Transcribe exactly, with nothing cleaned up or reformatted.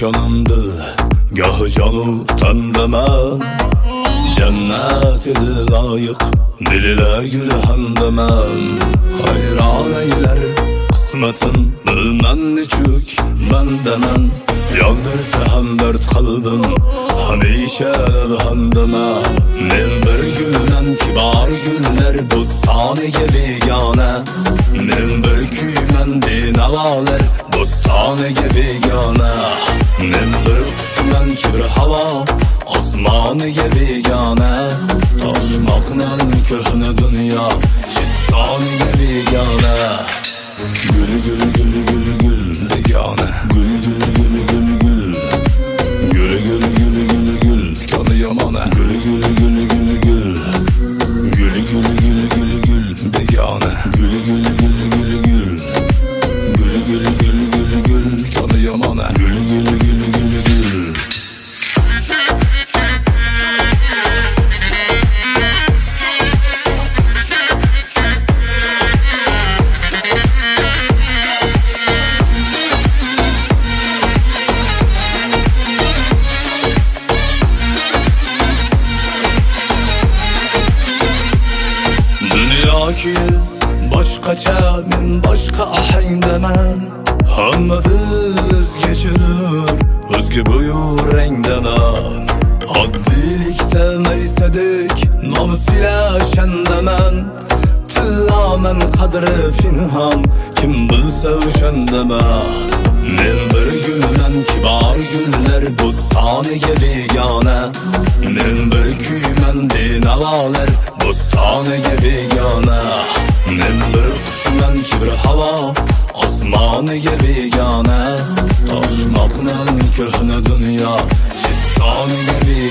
mekanım dil, gahı canu tandaman. Cennet idi layık, dilile gülhandaman. Hayran eyler kısmetin, bilmen niçük bendemen. Yaldırsa hem dert kalbim, hemişe elhamdeme. Men bir gülünen kibar güller, dostane gibi yana. Men bir küymen dinavaler, dostane gibi yana. Men bir kuşmen kibir hava, osmanı gibi yana. Taşmakla köhne dünya, çistane gibi yana. Gül gül gül gül gül begane, gül gül gül gül gül. Gül gül gül gül gül kanı yamana, gül gül gül gül gül. Gül gül gül gül gül begane, gül gül gül gül gül. Gül gül gül gül gül kanı yamana, gül gül gül gül gül. Ki başkaça men başka ahengdemen. Hammamiz geçinir özge buyur rengdemen. Oddilikda maysadik nomusila shandaman. Tillamen qadri pinhon kim bilsa o'shandaman. Men bir gülünen kibar güller, dostaniga begona. Men bir kuymen dinavaler, dostaniga begona. Men bir kuşmen kibir hava, osmoniga begona. Toshmoqning ko'hna dunyo, chistoniga begona.